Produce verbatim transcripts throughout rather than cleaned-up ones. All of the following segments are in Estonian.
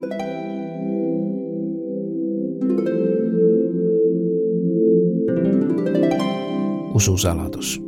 Ususaladus.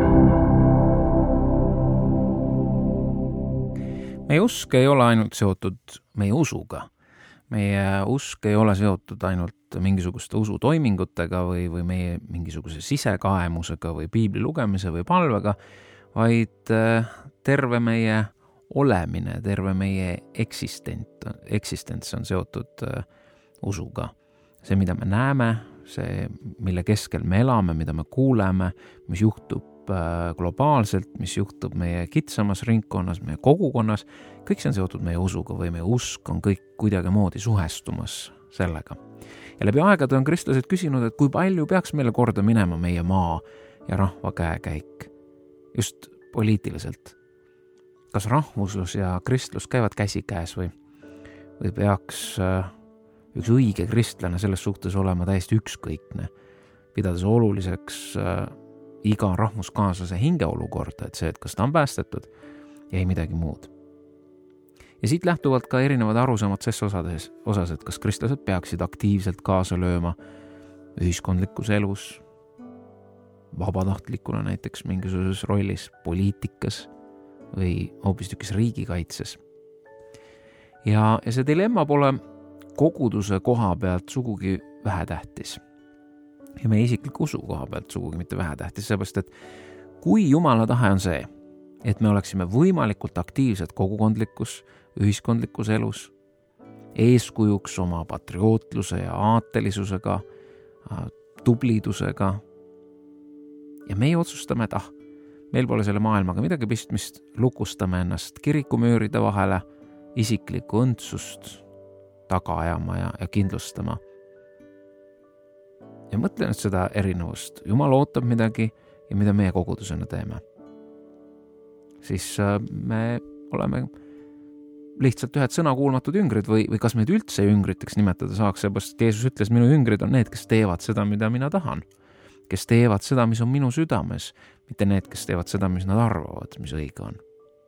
Meie usk ei ole ainult seotud meie usuga. Meie usk ei ole seotud ainult mingisuguste usutoimingutega või, või meie mingisuguse sisekaemusega või piibli lugemise või palvega, vaid terve meie olemine, terve meie eksistent, eksistents on seotud usuga. See, mida me näeme, see, mille keskel me elame, mida me kuuleme, mis juhtub globaalselt, mis juhtub meie kitsamas ringkonnas, meie kogukonnas, kõik see on seotud meie usuga või meie usk on kõik kuidagi moodi suhestumas sellega. Ja läbi aegade on kristlased küsinud, et kui palju peaks meile korda minema meie maa ja rahva käekäik, just poliitiliselt. Kas rahvuslus ja kristlus käivad käsikäes või, või peaks üks õige kristlane selles suhtes olema täiesti ükskõikne, pidades oluliseks iga rahvuskaaslase hingeolukorda, et see, et kas ta on päästetud ja ei midagi muud. Ja siit lähtuvalt ka erinevad arusaamad ses osades, osas, et kas kristlased peaksid aktiivselt kaasa lööma ühiskondlikus elus, vabatahtlikuna näiteks mingisuguses rollis, poliitikas või hoopistükkis riigikaitses. Ja, ja see dilemma pole koguduse koha pealt sugugi vähetähtis. Ja meie isikliku usu koha pealt sugugi mitte vähetähtis, seepärast, et kui Jumala tahe on see, et me oleksime võimalikult aktiivsed kogukondlikus, ühiskondlikus elus, eeskujuks oma patriootluse ja aatelisusega, tublidusega, ja meie otsustame, et ah, meil pole selle maailmaga midagi pistmist, lukustame ennast kirikumööride vahele, isiklikku õndsust taga ajama ja, ja kindlustama. Ja mõtlen, et seda erinevust. Jumal ootab midagi ja mida meie kogudusena teeme. Siis me oleme lihtsalt ühed sõnakuulmatud jüngrid või, või kas meid üldse jüngriteks nimetada saaks, seepärast Jeesus ütles, minu jüngrid on need, kes teevad seda, mida mina tahan. Kes teevad seda, mis on minu südames, mitte need, kes teevad seda, mis nad arvavad, mis õige on.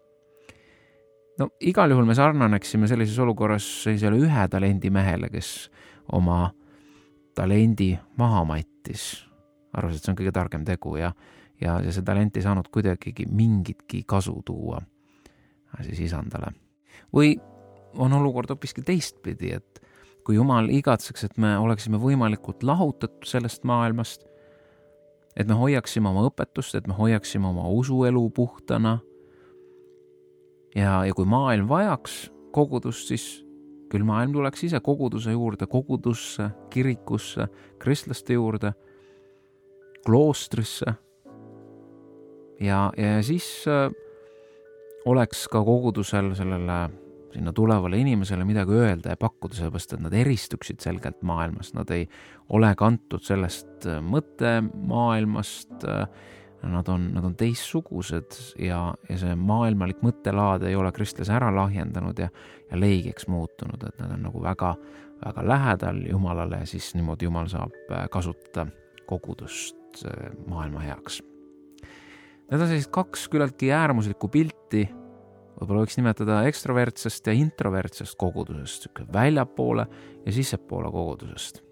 No igal juhul me sarnaneksime sellises olukorras sellisele ühe talendi mehele, kes oma talendi maha mattis, arvas, et see on kõige targem tegu ja, ja, ja see talent ei saanud kuidagi mingitki kasu tuua siis isandale. Või on olukord hoopiski teistpidi, et kui Jumal igatseks, et me oleksime võimalikult lahutatud sellest maailmast, et me hoiaksime oma õpetust, et me hoiaksime oma usuelu puhtana ja, ja kui maailm vajaks kogudust, siis küll maailm tuleks ise koguduse juurde, kogudusse, kirikusse, kristlaste juurde, kloostrisse. Ja, ja siis äh, oleks ka kogudusel sellele sinna tulevale inimesele midagi öelda ja pakkuda, sellepärast, et nad eristuksid selgelt maailmast. Nad ei ole kantud sellest mõttemaailmast, nad on, nad on teissugused ja, ja see maailmalik mõttelaad ei ole kristlase ära lahjendanud ja, ja leigeks muutunud, et nad on nagu väga, väga lähedal Jumalale ja siis niimoodi Jumal saab kasutada kogudust maailma heaks. Need on sellised kaks küllaltki äärmuslikku pilti, võib-olla võiks nimetada ekstravertsest ja introvertsest kogudusest, väljapoole ja sissepoole kogudusest.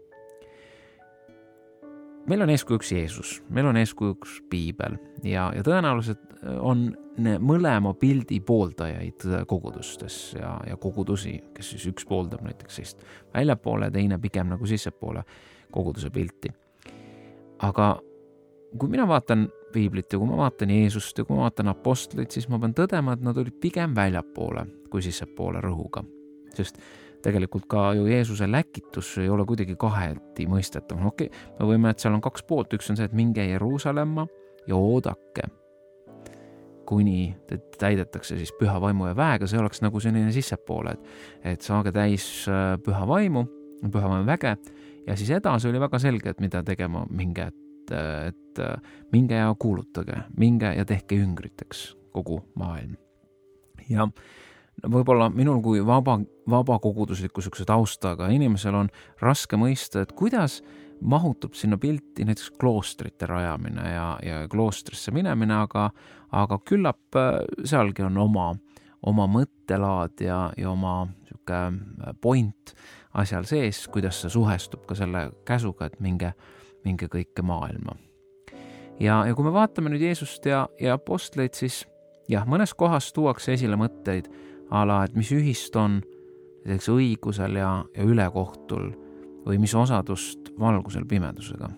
Meil on eeskujuks Jeesus, meil on eeskujuks Piibel ja, ja tõenäoliselt on mõlema pildi pooldajaid kogudustes ja, ja kogudusi, kes siis üks pooldab näiteks sellist väljapoole, teine pigem nagu sissepoole koguduse pilti. Aga kui mina vaatan Piiblit ja kui ma vaatan Jeesust ja kui ma vaatan apostleid, siis ma pean tõdema, et nad olid pigem väljapoole kui sissepoole rõhuga. Sest tegelikult ka ju Jeesuse läkitus ei ole kuidagi kaheti mõistetav. Okei, me võime, et seal on kaks poolt. Üks on see, et minge Jeruusalemma ja oodake, kuni täidetakse siis püha vaimu ja väega. See oleks nagu selline sissepoole, et, et saage täis püha vaimu, püha vaimu väge ja siis edasi oli väga selge, et mida tegema minge, et, et minge ja kuulutage, minge ja tehke jüngriteks kogu maailm. Ja võib-olla minul kui vaba, vaba kogudusliku sükse taustaga inimesel on raske mõista, et kuidas mahutub sinna pilti näiteks kloostrite rajamine ja, ja kloostrisse minemine, aga, aga küllap sealgi on oma, oma mõttelaad ja, ja oma siuke point asjal sees, kuidas see suhestub ka selle käsuga, et minge, minge kõike maailma. Ja, ja kui me vaatame nüüd Jeesust ja, ja apostleid, siis jah, mõnes kohas tuuakse esile mõtteid ala, et mis ühist on näiteks õigusel ja, ja ülekohtul või mis osadust valgusel pimedusega.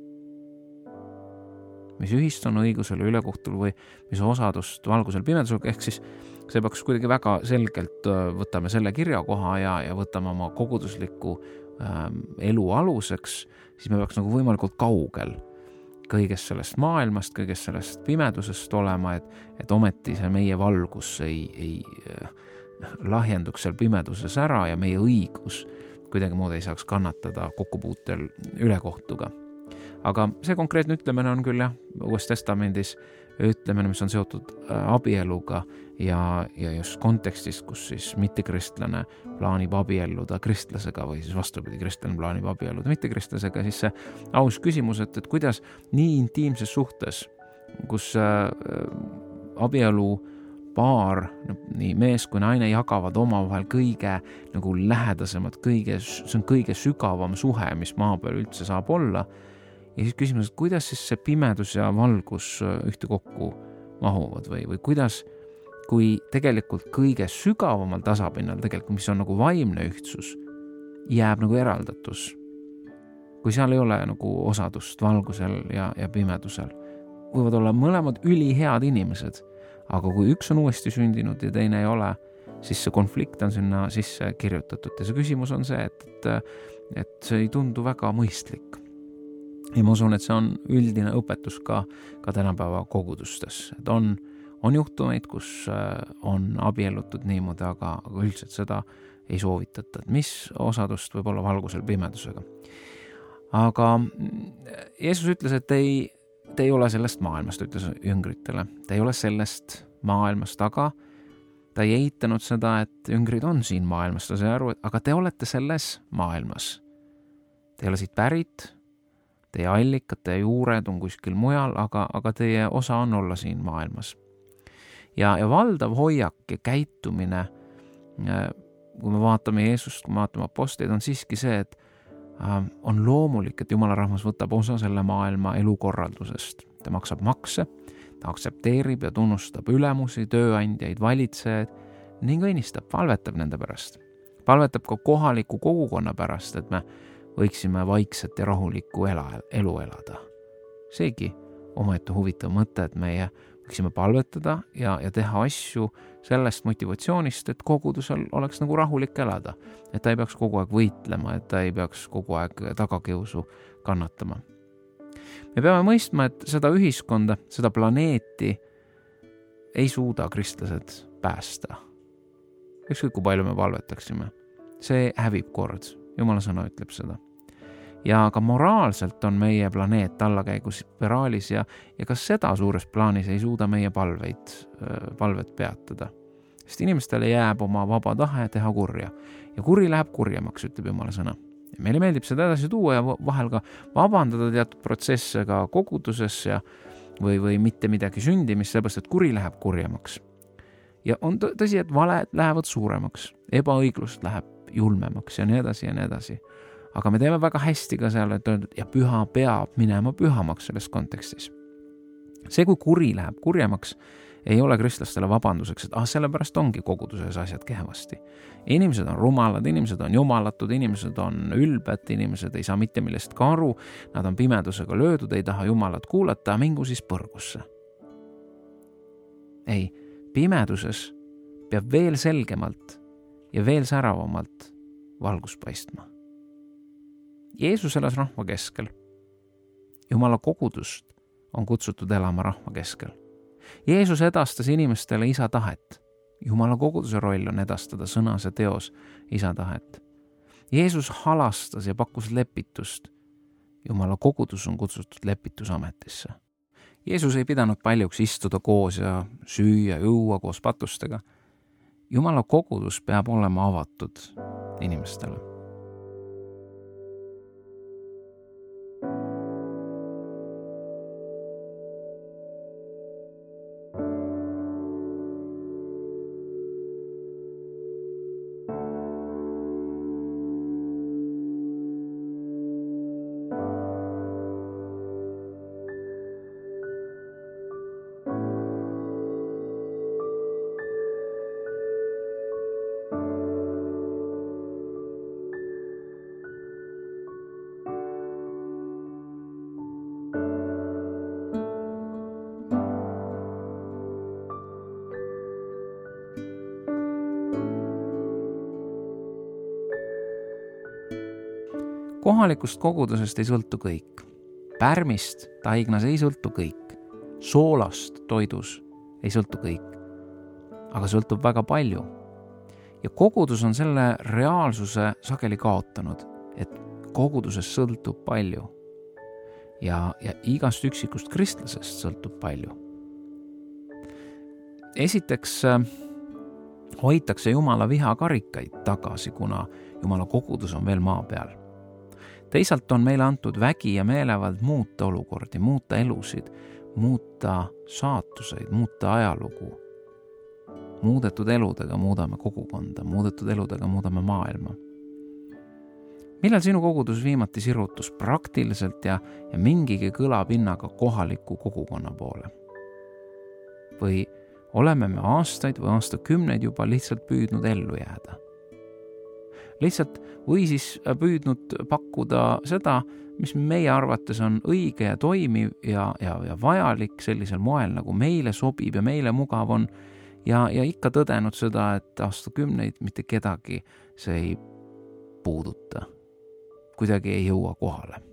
Mis ühist on õigusel ja ülekohtul või mis osadust valgusel pimedusega, ehk siis see peaks kuidagi väga selgelt võtame selle kirjakoha ja, ja võtame oma kogudusliku ähm, elu aluseks, siis me peaks nagu võimalikult kaugel kõigest sellest maailmast, kõigest sellest pimedusest olema, et, et ometi see meie valgus ei, ei äh, lahjenduks seal pimeduses ära ja meie õigus kuidagimoodi ei saaks kannatada kokkupuutel ülekohtuga. Aga see konkreetne ütlemine on küll jah, Uues Testamendis ütlemine, mis on seotud abieluga ja, ja just kontekstis, kus siis mittekristlane plaanib abielluda kristlasega või siis vastupidi, kristlane plaanib abielluda mittekristlasega, siis see aus küsimus, et, et kuidas nii intiimses suhtes, kus äh, abielu paar, nii mees kui naine jagavad omavahel kõige nagu lähedasemad, kõige, see on kõige sügavam suhe, mis maa peal üldse saab olla. Ja siis küsimus, et kuidas siis see pimedus ja valgus ühte kokku mahuvad või, või kuidas, kui tegelikult kõige sügavamal tasapinnal tegelikult, mis on nagu vaimne ühtsus, jääb nagu eraldatus. Kui seal ei ole nagu osadust valgusel ja, ja pimedusel, võivad olla mõlemad ülihead inimesed, aga kui üks on uuesti sündinud ja teine ei ole, siis see konflikt on sinna sisse kirjutatud ja see küsimus on see, et, et, et see ei tundu väga mõistlik. Ja ma usun, et see on üldine õpetus ka, ka tänapäeva kogudustes. Et on, on juhtumeid, kus on abiellutud niimoodi, aga, aga üldiselt seda ei soovitata, et mis osadust võib olla valgusel pimedusega. Aga Jeesus ütles, et ei Te ei ole sellest maailmast, ütles jüngritele. Te ei ole sellest maailmast, aga ta ei eitanud seda, et jüngrid on siin maailmas. Ta sai aru, et aga te olete selles maailmas. Te ei ole siit pärit, teie allikad, teie juured on kuskil mujal, aga, aga teie osa on olla siin maailmas. Ja, ja valdav hoiak ja käitumine, kui me vaatame Jeesust, kui me vaatame apostleid, on siiski see, et on loomulik, et Jumala rahvas võtab osa selle maailma elukorraldusest. Ta maksab makse, ta aktsepteerib ja tunnustab ülemusi, tööandjaid, valitsejaid ning õnnistab, palvetab nende pärast. Palvetab ka kohaliku kogukonna pärast, et me võiksime vaikset ja rahulikku ela, elu elada. Seegi omaette huvitav mõte, et meie võiksime palvetada ja, ja teha asju sellest motivatsioonist, et kogudusel oleks nagu rahulik elada, et ta ei peaks kogu aeg võitlema, et ta ei peaks kogu aeg tagakiusu kannatama. Me peame mõistma, et seda ühiskonda, seda planeeti ei suuda kristlased päästa. Ükskõik kui palju me palvetaksime. See hävib kord. Jumala sõna ütleb seda. Ja ka moraalselt on meie planeet allakäigus spiraalis ja, ja ka seda suures plaanis ei suuda meie palveid, palvet peatada. Sest inimestele jääb oma vaba tahe teha kurja. Ja kuri läheb kurjemaks, ütleb Jumala sõna. Ja meile meeldib seda edasi tuua ja vahel ka vabandada teatud protsesse ka koguduses ja, või, või mitte midagi sündimist, seepärast, et kuri läheb kurjemaks. Ja on tõsi, et valed lähevad suuremaks, ebaõiglust läheb julmemaks ja nii edasi ja nii edasi. Aga me teeme väga hästi ka seal, et öeldud, ja püha peab minema pühamaks selles kontekstis. See, kui kuri läheb kurjemaks, ei ole kristlastele vabanduseks, et ah, sellepärast ongi koguduses asjad kehvasti. Inimesed on rumalad, inimesed on jumalatud, inimesed on ülbed, inimesed ei saa mitte millest ka aru, nad on pimedusega löödud, ei taha jumalat kuulata, mingu siis põrgusse. Ei, pimeduses peab veel selgemalt ja veel säravamalt valgus paistma. Jeesus elas rahva keskel. Jumala kogudust on kutsutud elama rahva keskel. Jeesus edastas inimestele isa tahet. Jumala koguduse roll on edastada sõnas ja teos isa tahet. Jeesus halastas ja pakkus lepitust. Jumala kogudus on kutsutud lepitusametisse. Jeesus ei pidanud paljuks istuda koos ja süüa, juua koos patustega. Jumala kogudus peab olema avatud inimestele. kohalikust kogudusest ei sõltu kõik. Pärmist taignas ei sõltu kõik. Soolast toidus ei sõltu kõik. Aga sõltub väga palju. Ja kogudus on selle reaalsuse sageli kaotanud, et kogudusest sõltub palju. Ja, ja igast üksikust kristlasest sõltub palju. Esiteks hoitakse Jumala vihakarikaid tagasi, kuna Jumala kogudus on veel maa peal. Teisalt on meile antud vägi ja meelevald muuta olukordi, muuta elusid, muuta saatuseid, muuta ajalugu. Muudetud eludega muudame kogukonda, muudetud eludega muudame maailma. Millal sinu kogudus viimati sirutus praktiliselt ja, ja mingigi kõlapinnaga kohaliku kogukonna poole? Või oleme me aastaid või aastakümneid juba lihtsalt püüdnud ellu jääda? Lihtsalt või siis püüdnud pakkuda seda, mis meie arvates on õige ja toimiv ja, ja, ja vajalik sellisel moel, nagu meile sobib ja meile mugav on, ja, ja ikka tõdenud seda, et aastakümneid mitte kedagi see ei puuduta. Kuidagi ei jõua kohale.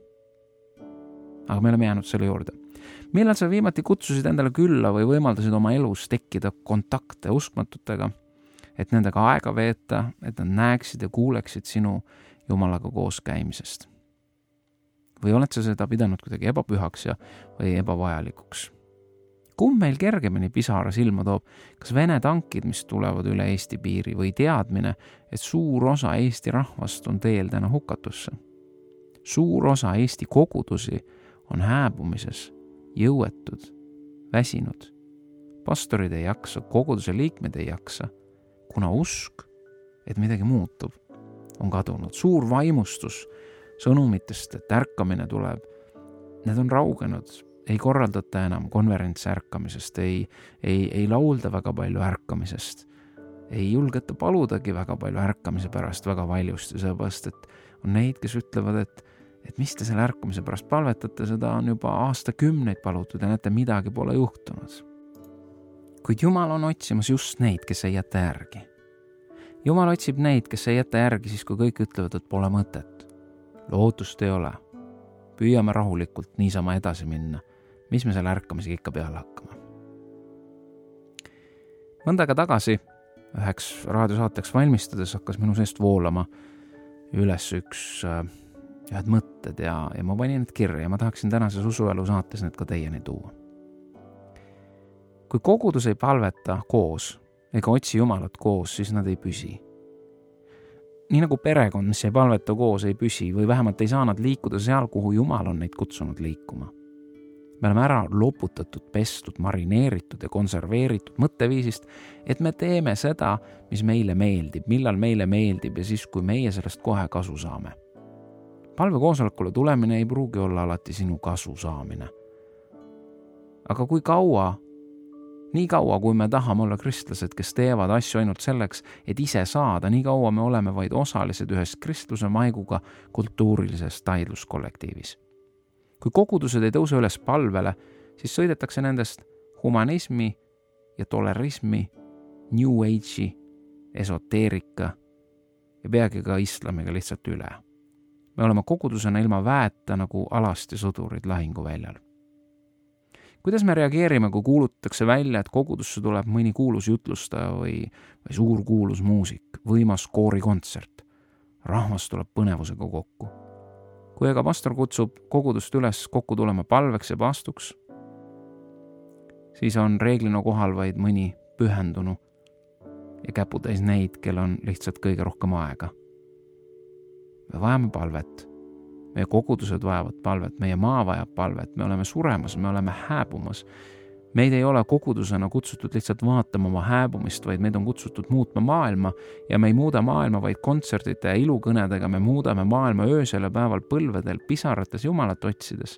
Aga me oleme jäänud selle juurde. Millal sa viimati kutsusid endale külla või võimaldasid oma elus tekkida kontakte uskmatutega, et nendega aega veeta, et nad näeksid ja kuuleksid sinu Jumalaga koos käimisest? Või oled sa seda pidanud kuidagi ebapühaks ja, või ebavajalikuks? Kumb meil kergemini pisara silma toob, kas Vene tankid, mis tulevad üle Eesti piiri, või teadmine, et suur osa Eesti rahvast on teel täna hukatusse? Suur osa Eesti kogudusi on hääbumises, jõuetud, väsinud. Pastorid ei jaksa, koguduse liikmed ei jaksa, kuna usk, et midagi muutub, on kadunud. Suur vaimustus sõnumitest, et ärkamine tuleb, need on raugenud. Ei korraldata enam konverentsi ärkamisest, ei, ei, ei laulda väga palju ärkamisest, ei julgeta paludagi väga palju ärkamise pärast väga valjusti, sellepärast, et on neid, kes ütlevad, et, et mis te selle ärkamise pärast palvetate, seda on juba aastakümneid palutud ja näete, midagi pole juhtunud. Kuid Jumal on otsimas just neid, kes ei jäta järgi. Jumal otsib neid, kes ei jäta järgi siis, kui kõik ütlevad, et pole mõtet. Lootust ei ole. Püüame rahulikult niisama edasi minna. Mis me selle ärkamisega ikka peale hakkama? Mõnda aega tagasi, üheks raadiosaateks valmistades, hakkas minu seest voolama üles üks äh, ühed mõtted ja, ja ma panin need kirja ja ma tahaksin tänases usuelu saates need ka teieni tuua. Kui kogudus ei palveta koos ega otsi Jumalat koos, siis nad ei püsi. Nii nagu perekond, mis ei palveta koos, ei püsi või vähemalt ei saa nad liikuda seal, kuhu Jumal on neid kutsunud liikuma. Me oleme ära loputatud, pestud, marineeritud ja konserveeritud mõtteviisist, et me teeme seda, mis meile meeldib, millal meile meeldib ja siis, kui meie sellest kohe kasu saame. Palvekoosolekule tulemine ei pruugi olla alati sinu kasu saamine. Aga kui kaua, nii kaua, kui me tahame olla kristlased, kes teevad asju ainult selleks, et ise saada, nii kaua me oleme vaid osalised ühes kristluse maiguga kultuurilises taidluskollektiivis. Kui kogudused ei tõuse üles palvele, siis sõidetakse nendest humanismi ja tolerismi, New Age'i, esoteerika ja peagi ka islamiga lihtsalt üle. Me oleme kogudusena ilma väeta nagu alasti sõdurid lahinguväljal. Kuidas me reageerime, kui kuulutatakse välja, et kogudusse tuleb mõni kuulus jutlustaja või, või suur kuulus muusik, võimas koorikontsert? Rahvas tuleb põnevusega kokku. Kui aga pastor kutsub kogudust üles kokku tulema palveks ja pastuks, siis on reeglina kohal vaid mõni pühendunu ja käputäis neid, kel on lihtsalt kõige rohkem aega. Me vajame palvet. Meie kogudused vajavad palvet, meie maa vajab palvet, me oleme suremas, me oleme hääbumas. Meid ei ole kogudusena kutsutud lihtsalt vaatama oma hääbumist, vaid meid on kutsutud muutma maailma ja me ei muuda maailma vaid kontsertide ja ilukõnedega, me muudame maailma öösel ja päeval põlvedel, pisarates Jumalat otsides.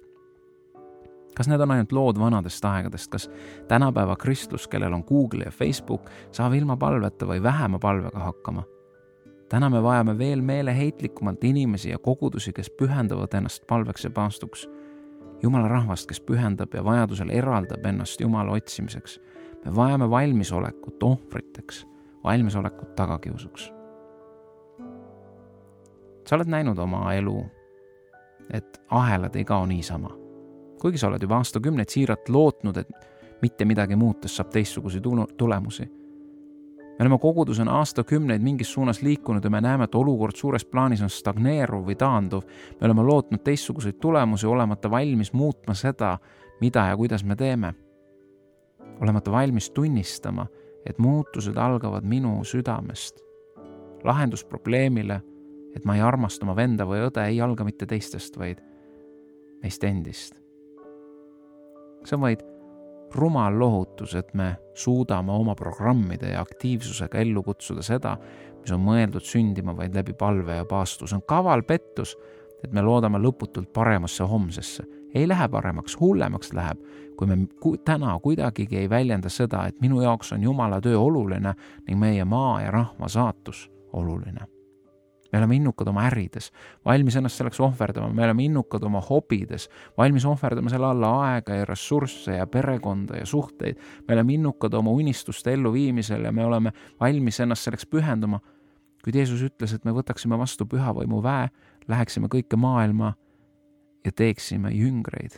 Kas need on ainult lood vanadest aegadest, kas tänapäeva kristlus, kellel on Google ja Facebook, saab ilma palveta või vähema palvega hakkama? Täna me vajame veel meeleheitlikumat inimesi ja kogudusi, kes pühendavad ennast palveks ja paastuks. Jumala rahvast, kes pühendab ja vajadusel eraldab ennast Jumala otsimiseks. Me vajame valmisolekut ohvriteks, valmisolekut tagakiusuks. Sa oled näinud oma elu et ahelad ei kao niisama. Kuigi sa oled juba aastakümneid siiralt lootnud, et mitte midagi muutes saab teistsuguseid tulemusi. Me oleme kogudusena aastakümneid mingis suunas liikunud ja me näeme, et olukord suures plaanis on stagneeruv või taanduv. Me oleme lootnud teistsuguseid tulemusi, olemata valmis muutma seda, mida ja kuidas me teeme. Olemata valmis tunnistama, et muutused algavad minu südamest. Lahendus probleemile, et ma ei armasta oma venda või õde, ei alga mitte teistest, vaid meist endist. See on vaid rumal lohutus, et me suudame oma programmide ja aktiivsusega ellu kutsuda seda, mis on mõeldud sündima vaid läbi palve ja paastu. See on kaval pettus, et me loodame lõputult paremasse homsesse. Ei lähe paremaks, hullemaks läheb, kui me täna kuidagigi ei väljenda seda, et minu jaoks on Jumala töö oluline ning meie maa ja rahva saatus oluline. Me oleme innukad oma ärides, valmis ennast selleks ohverdama, me oleme innukad oma hobides, valmis ohverdama selle alla aega ja ressursse ja perekonda ja suhteid. Me oleme innukad oma unistuste elluviimisel ja me oleme valmis ennast selleks pühenduma. Kui Jeesus ütles, et me võtaksime vastu pühavõimu väe, läheksime kõike maailma ja teeksime jüngreid.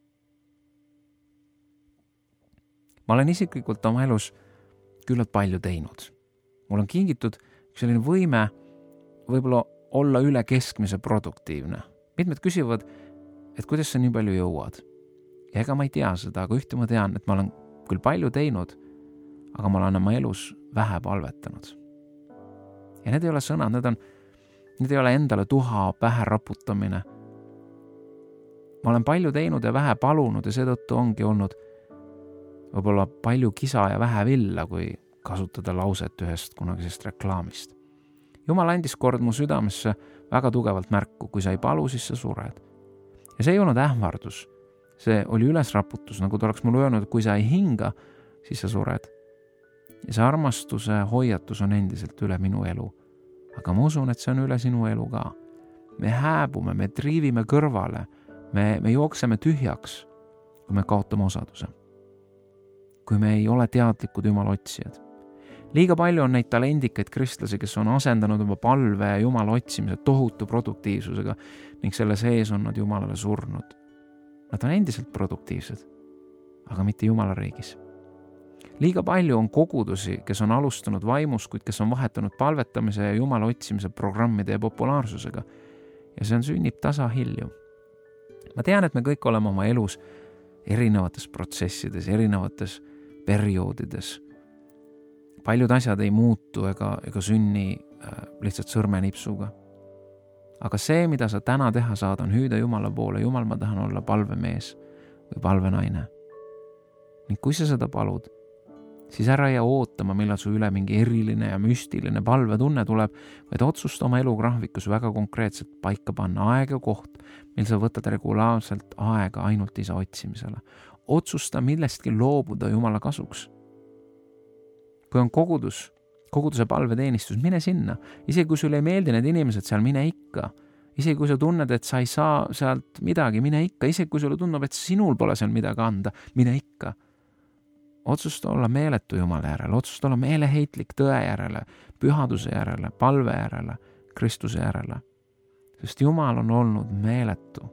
Ma olen isiklikult oma elus küllalt palju teinud. Mul on kingitud selline võime võib-olla olla üle keskmise produktiivne. Mitmed küsivad, et kuidas sa nii palju jõuad. Ja ega ma ei tea seda, aga ühte ma tean, et ma olen küll palju teinud, aga ma olen oma elus vähe palvetanud. Ja need ei ole sõnad, need, on, need ei ole endale tuha pähe raputamine. Ma olen palju teinud ja vähe palunud ja seetõttu ongi olnud võib-olla palju kisa ja vähe villa, kui kasutada lauset ühest kunagisest reklaamist. Jumal andis kord mu südamesse väga tugevalt märku, kui sa ei palu, siis sa sured. Ja see ei olnud ähvardus. See oli ülesraputus, nagu ta oleks mulle öelnud, et kui sa ei hinga, siis sa sured. Ja see armastuse hoiatus on endiselt üle minu elu. Aga ma usun, et see on üle sinu elu ka. Me hääbume, me triivime kõrvale, me, me jookseme tühjaks, kui me kaotame osaduse. Kui me ei ole teadlikud Jumala otsijad. Liiga palju on neid talendikaid kristlasi, kes on asendanud oma palve ja Jumala otsimise tohutu produktiivsusega ning selle sees on nad Jumalale surnud. Nad on endiselt produktiivsed, aga mitte Jumala riigis. Liiga palju on kogudusi, kes on alustanud vaimus, kuid kes on vahetanud palvetamise ja Jumala otsimise programmide ja populaarsusega. Ja see on sünnib tasa hilju. Ma tean, et me kõik oleme oma elus erinevates protsessides, erinevates perioodides. Paljud asjad ei muutu ega, ega sünni äh, lihtsalt sõrmenipsuga. Aga see, mida sa täna teha saad, on hüüda Jumala poole. Jumal, ma tahan olla palvemees või palvenaine. Ning kui sa seda palud, siis ära jää ootama, millal su üle mingi eriline ja müstiline palvetunne tuleb, vaid otsusta oma elugraafikus väga konkreetselt paika panna aeg ja koht, mil sa võtad regulaarselt aega ainult isa otsimisele. Otsusta millestki loobuda Jumala kasuks. Kui on kogudus, koguduse palveteenistus, mine sinna. Isegi kui sulle ei meeldi need inimesed seal, mine ikka. Isegi kui sa tunned, et sa ei saa sealt midagi, mine ikka. Isegi kui sulle tundub, et sinul pole seal midagi anda, mine ikka. Otsusta olla meeletu Jumala järele, otsusta olla meeleheitlik tõe järele, pühaduse järele, palve järele, Kristuse järele. Sest Jumal on olnud meeletu,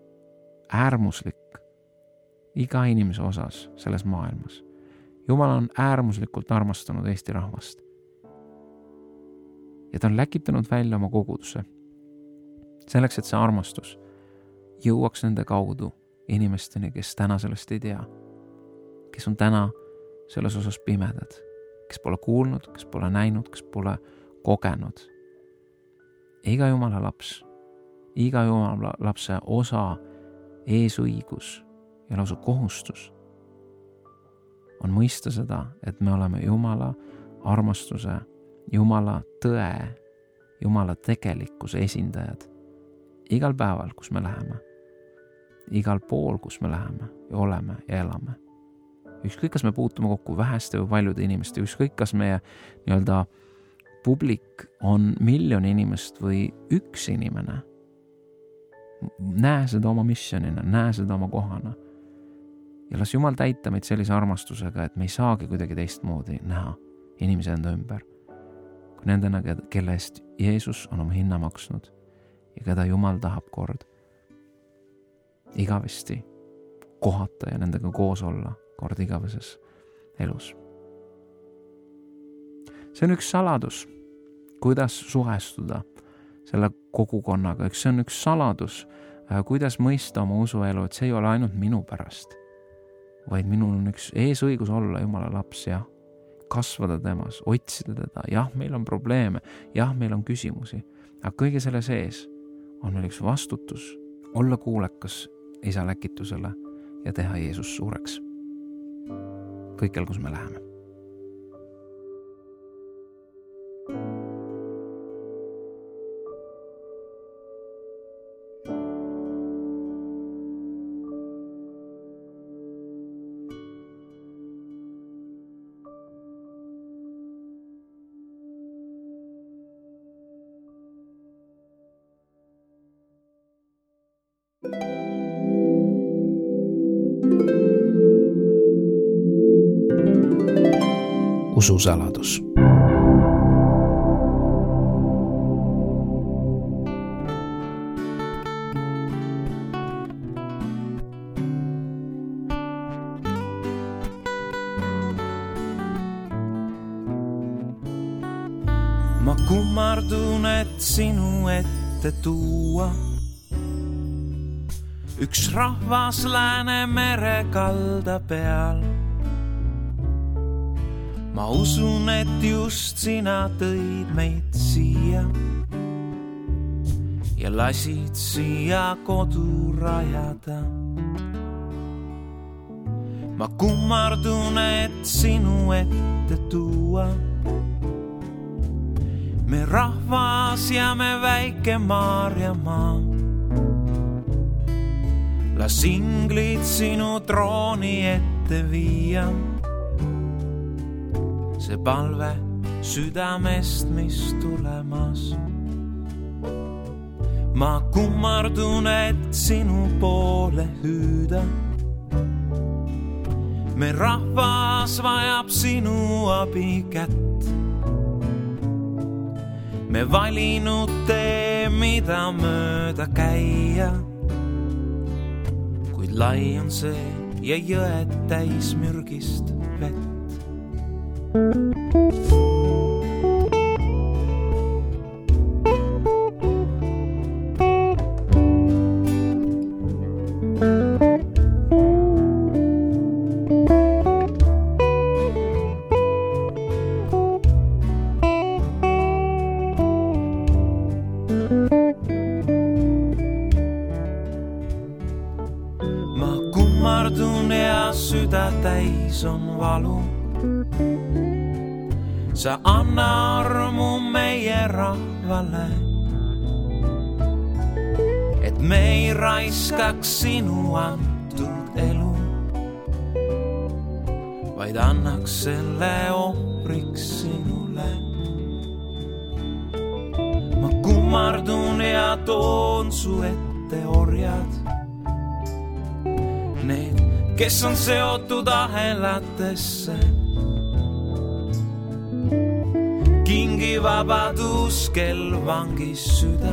äärmuslik iga inimese osas selles maailmas. Jumal on äärmuslikult armastanud Eesti rahvast. Ja ta on läkitanud välja oma koguduse. Selleks, et see armastus jõuaks nende kaudu inimesteni, kes täna sellest ei tea. Kes on täna selles osas pimedad. Kes pole kuulnud, kes pole näinud, kes pole kogenud. Iga Jumala laps, iga Jumala lapse osa, eesõigus ja lausa kohustus on mõista seda, et me oleme Jumala armastuse, Jumala tõe, Jumala tegelikkuse esindajad. Igal päeval, kus me läheme. Igal pool, kus me läheme ja oleme ja elame. Ükskõik, kas me puutume kokku väheste või paljude inimeste, ükskõik, kas meie nii-öelda publik on miljon inimest või üks inimene. Näe seda oma missionina, näe seda oma kohana. Ja las Jumal täita meid sellise armastusega, et me ei saagi kuidagi teistmoodi näha inimese enda ümber, kui nendena, kelle eest Jeesus on oma hinna maksnud ja keda Jumal tahab kord igavesti kohata ja nendega koos olla kord igaveses elus. See on üks saladus, kuidas suhestuda selle kogukonnaga, eks see on üks saladus, kuidas mõista oma usuelu, et see ei ole ainult minu pärast, vaid minul on üks eesõigus olla Jumala laps ja kasvada temas, otsida teda. Jah, meil on probleeme, jah, meil on küsimusi, aga kõige selle sees on meil üks vastutus olla kuulekas isa läkitusele ja teha Jeesus suureks kõikjal, kus me läheme. Ususaladus. Ma kummardun, et sinu ette tuua üks rahvas Läänemere kalda peal. Ma usun, et just sina tõid meid siia ja lasid siia kodu rajada. Ma kummardun, et sinu ette tuua me rahvas ja me väike Maarjamaa. Las inglid sinu trooni ette viia. See palve südamest, mis tulemas. Ma kummardun, et sinu poole hüüda. Me rahvas vajab sinu abi kätt. Me valinud tee, mida mööda käia. Kuid lai on see ja jõed täis mürgist vett. Ma kummardun ja süda täis on valu. Sa anna armu meie rahvale, et me ei raiskaks sinu antud elu, vaid annaks selle ohvriks sinule. Ma kummardun ja toon su ette orjad, need, kes on seotud ahelatesse. Kingi vabadus, kel vangis süda.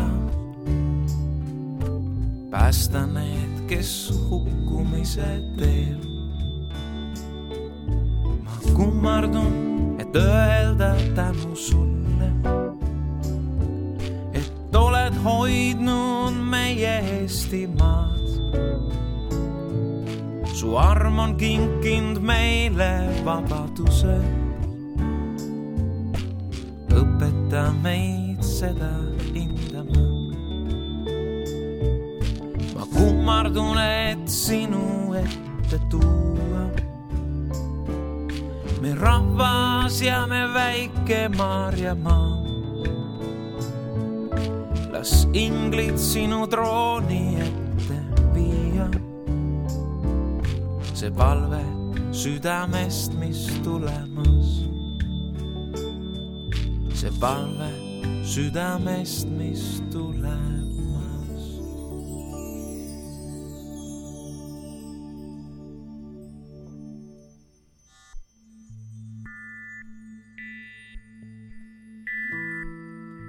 Päästa need, kes hukkumise teel. Ma kummardun, et öelda tänu sulle, et oled hoidnud meie Eestimaad. Su arm on kinkind meile vabaduse. Õpeta meid seda hindama. Ma kummardun, et sinu ette tuua me rahvas ja me väike Maarjamaa. Las inglid sinu trooni ette viia. See palve südamest, mis tulemas. See palve südamest, mis tulemas.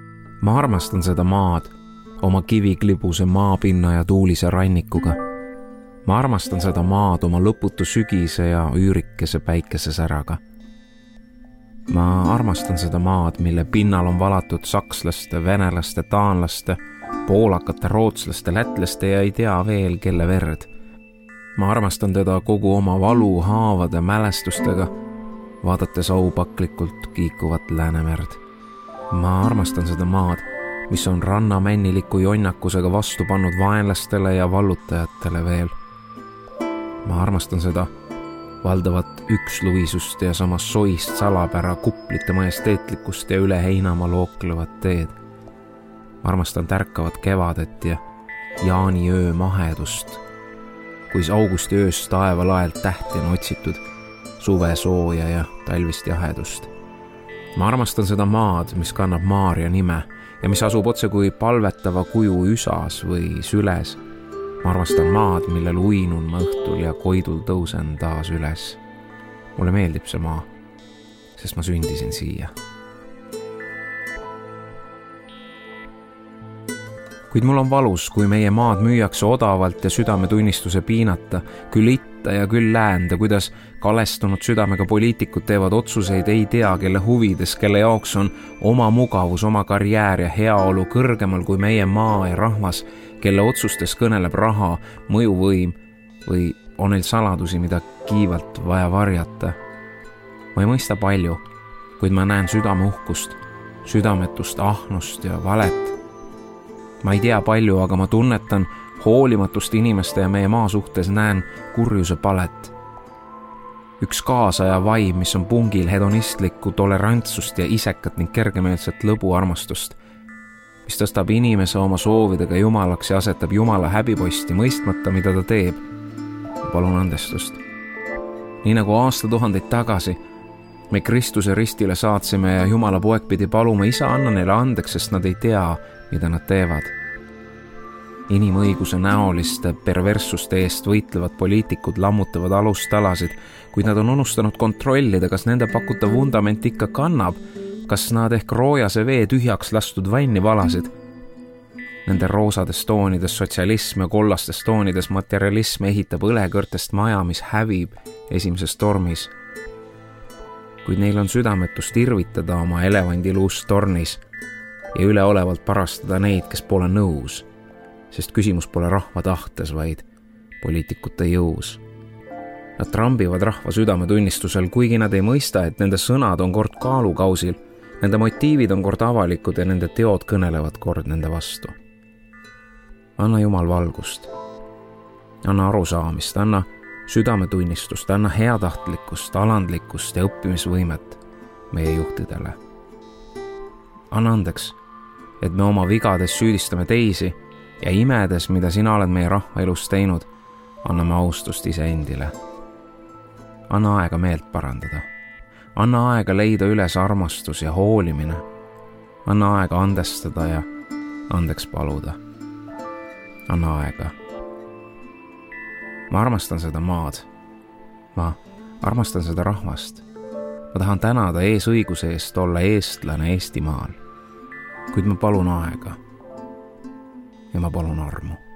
Ma armastan seda maad oma kiviklibuse maapinna ja tuulise rannikuga, ma armastan seda maad oma lõputu sügise ja üürikese päikesesäraga. ma armastan seda maad, mille pinnal on valatud sakslaste, venelaste, taanlaste, poolakate, rootslaste, lätlaste ja ei tea veel kelle verd. ma armastan teda kogu oma valu, haavade, mälestustega, vaadates aupaklikult kiikuvat Läänemerd. ma armastan seda maad, mis on rannamänniliku jonnakusega vastu pannud vaenlastele ja vallutajatele veel. ma armastan seda valdavat üksluisust ja samas soist salapära, kuplite majesteetlikkust ja üle heinamaa looklevat teed. ma armastan tärkavat kevadet ja jaaniöö mahedust, kuis augusti ööst taevalaelt tähti on otsitud, suve sooja ja talvist jahedust. ma armastan seda maad, mis kannab Maarja nime ja mis asub otse kui palvetava kuju üsas või süles. ma armastan maad, millel uinun ma õhtul ja koidul tõusen taas üles. mulle meeldib see maa, sest ma sündisin siia. kuid mul on valus, kui meie maad müüakse odavalt ja südametunnistuse piinata, küll itta ja küll läände, kuidas kalestunud südamega poliitikud teevad otsuseid ei tea, kelle huvides, kelle jaoks on oma mugavus, oma karjäär ja heaolu kõrgemal kui meie maa ja rahvas, kelle otsustes kõneleb raha, mõjuvõim või on neil saladusi, mida kiivalt vaja varjata. ma ei mõista palju, kuid ma näen südameuhkust, südametust ahnust ja valet. ma ei tea palju, aga ma tunnetan hoolimatust inimeste ja meie maa suhtes, näen kurjuse palet. üks kaasaja vaim, mis on pungil hedonistlikku tolerantsust ja isekat ning kergemeelset lõbuarmastust, mis tõstab inimese oma soovidega jumalaks ja asetab jumala häbiposti, mõistmata, mida ta teeb. palun andestust. nii nagu aastatuhandeid tagasi me Kristuse ristile saatsime ja jumala poeg pidi paluma, isa, anna neile andeks, sest nad ei tea, mida nad teevad. Inimõiguse näoliste perverssuste eest võitlevad poliitikud lammutavad alustalasid, kuid nad on unustanud kontrollida, kas nende pakutav vundament ikka kannab, kas nad ehk roojase vee tühjaks lastud vanni valasid. Nende roosades toonides sotsialism ja kollastes toonides materialism ehitab õlekõrtest maja, mis hävib esimeses tormis. Kuid neil on südametust irvitada oma elevandiluust tornis ja üleolevalt parastada neid, kes pole nõus, sest küsimus pole rahva tahtes, vaid poliitikute jõus. Nad trambivad rahva südametunnistusel, kuigi nad ei mõista, et nende sõnad on kord kaalukausil, nende motiivid on kord avalikud ja nende teod kõnelevad kord nende vastu. Anna Jumal valgust, anna arusaamist, anna südametunnistust, anna heatahtlikkust, alandlikkust ja õppimisvõimet meie juhtidele. Anna andeks, et me oma vigades süüdistame teisi ja imedes, mida sina oled meie rahva elus teinud, anname austust iseendile. Anna aega meelt parandada. Anna aega leida üles armastus ja hoolimine. Anna aega andestada ja andeks paluda. Anna aega. Ma armastan seda maad. Ma armastan seda rahvast. Ma tahan tänada eesõiguse eest olla eestlane Eestimaal. Kuid ma palun aega. Ja ma palun armu.